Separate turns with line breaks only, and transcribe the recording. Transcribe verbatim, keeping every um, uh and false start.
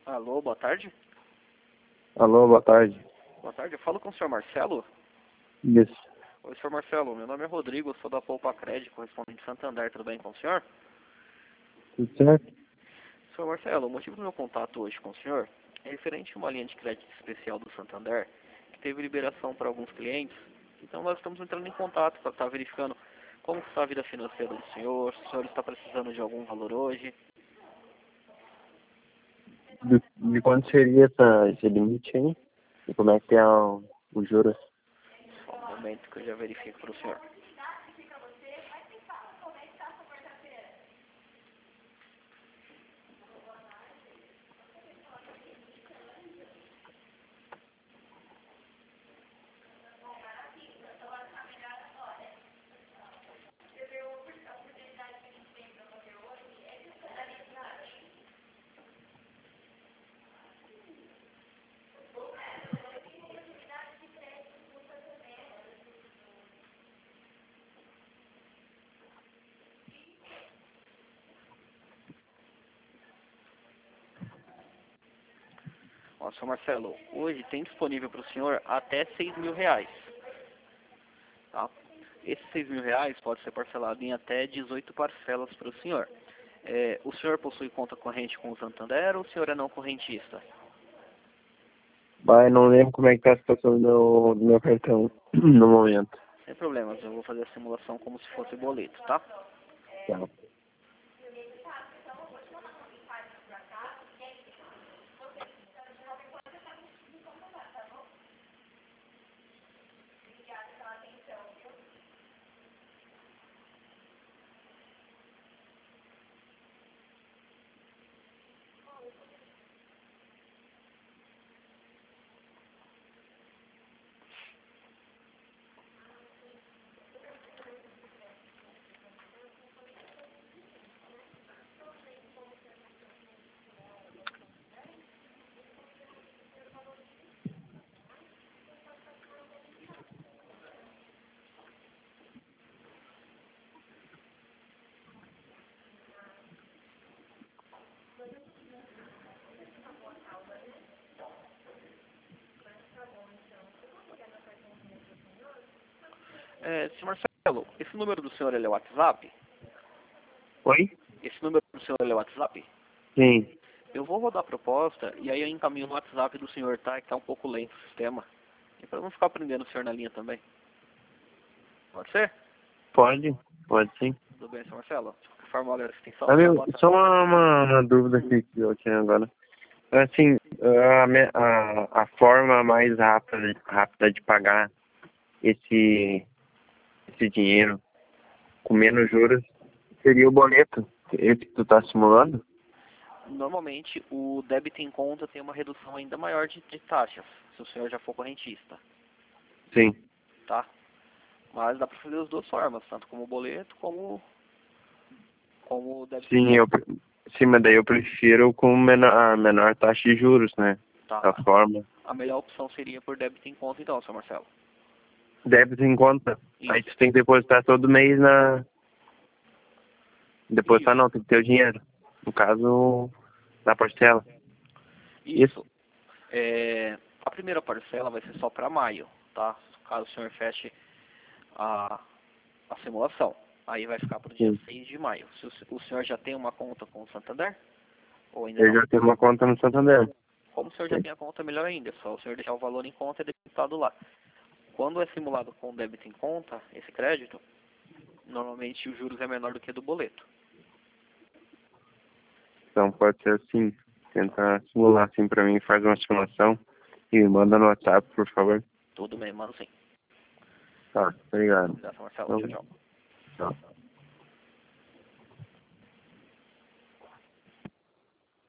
Alô, boa tarde.
Alô, boa tarde.
Boa tarde, eu falo com o senhor Marcelo.
Isso.
Oi, senhor Marcelo, meu nome é Rodrigo, eu sou da Poupa Crédito, correspondente de Santander, tudo bem com o senhor?
Tudo certo?
Senhor Marcelo, o motivo do meu contato hoje com o senhor é referente a uma linha de crédito especial do Santander, que teve liberação para alguns clientes, então nós estamos entrando em contato para estar verificando como está a vida financeira do senhor, se o senhor está precisando de algum valor hoje.
De, de quanto seria essa, esse limite aí? E como é que é o, o juros?
Só um momento que eu já verifico para o senhor. Ó, senhor Marcelo, hoje tem disponível para o senhor até seis mil reais. Tá? Esses seis mil reais pode ser parcelado em até dezoito parcelas para o senhor. É, o senhor possui conta corrente com o Santander ou o senhor é não correntista?
Mas não lembro como é que tá a situação do meu, do meu cartão no momento.
Sem problemas, eu vou fazer a simulação como se fosse boleto, tá?
Tá.
É, senhor Marcelo, esse número do senhor ele é o WhatsApp?
Oi?
Esse número do senhor ele é o WhatsApp?
Sim.
Eu vou rodar a proposta e aí eu encaminho no WhatsApp do senhor, tá? Que tá um pouco lento o sistema. E para não ficar prendendo o senhor na linha também. Pode ser?
Pode? Pode sim.
Tudo bem, senhor Marcelo? De qualquer forma, olha, extensão, uma
Amigo,
boa tarde.
só uma, uma, uma dúvida aqui que eu tinha agora. Assim, a, me- a, a forma mais rápida, rápida de pagar esse, esse dinheiro com menos juros seria o boleto. Esse que tu tá simulando?
Normalmente, o débito em conta tem uma redução ainda maior de, de taxas, se o senhor já for correntista,
Sim.
tá? Mas dá para fazer as duas formas, tanto como boleto, como, como débito em
Sim, eu,
conta,
pre- sim, mas daí eu prefiro com menor, a menor taxa de juros, né? Da
tá?
forma.
A melhor opção seria por débito em conta, então, senhor Marcelo.
Débito em conta. Aí
Isso.
tu tem que depositar todo mês na. Depositar
Isso.
não, tem que ter o dinheiro. No caso, na parcela. Isso.
Isso. É, a primeira parcela vai ser só para maio, tá? Caso o senhor feche a, a simulação. Aí vai ficar para o dia
Sim.
seis de maio. Se o, se- o senhor já tem uma conta com o Santander? Ou ainda
Eu
não?
já tenho uma conta no Santander.
Como o senhor já tem a conta, melhor ainda. É só o senhor deixar o valor em conta e debitado lá. Quando é simulado com débito em conta, esse crédito, normalmente os juros é menor do que do boleto.
Então pode ser assim. Tenta simular assim pra mim, faz uma simulação e me manda no WhatsApp, por favor.
Tudo bem, mano, sim.
Tá, obrigado.
Obrigado, Marcelo.
Então,
Tchau, tchau.
tchau.